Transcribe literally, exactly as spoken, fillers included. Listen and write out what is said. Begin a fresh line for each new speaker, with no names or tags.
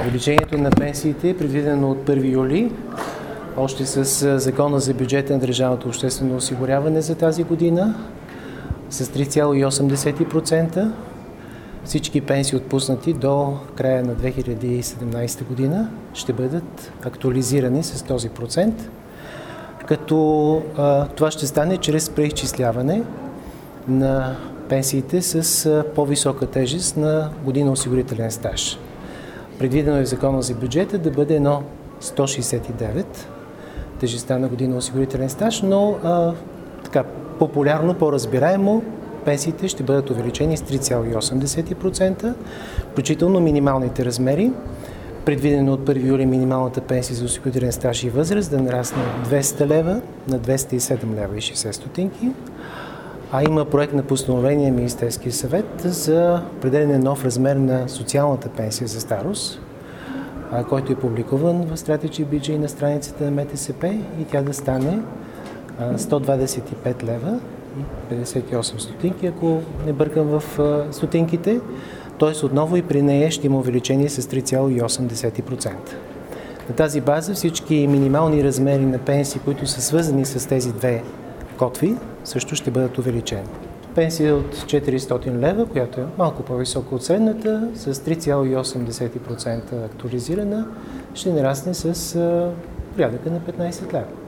Увеличението на пенсиите е предвидено от първи юли, още с Закона за бюджета на държавното обществено осигуряване за тази година, с три цяло и осем десети процента. Всички пенсии, отпуснати до края на две хиляди и седемнадесета година, ще бъдат актуализирани с този процент, като а, това ще стане чрез преизчисляване на пенсиите с а, по-висока тежест на година осигурителен стаж. Предвидено е в Закона за бюджета да бъде едно сто шестдесет и девет тежестта на година осигурителен стаж, но а, така популярно, по-разбираемо, пенсиите ще бъдат увеличени с три цяло и осем десети процента, включително минималните размери. Предвидено от първи юли минималната пенсия за осигурителен стаж и възраст да нарасне от двеста лева на двеста и седем лева и шестдесет стотинки, а има проект на постановление на Министерския съвет за определяне на нов размер на социалната пенсия за старост, който е публикуван в Strategy би джи на страницата на Ем Те Ес Пе, и тя да стане сто двадесет и пет лева и петдесет и осем стотинки, ако не бъркам в стотинките, т.е. отново и при нея ще има увеличение с три цяло и осем десети процента. На тази база всички минимални размери на пенсии, които са свързани с тези две котви, също ще бъдат увеличени. Пенсия от четиристотин лева, която е малко по-висока от средната, с три цяло и осем десети процента актуализирана, ще нарасне с порядъка на петнадесет лева.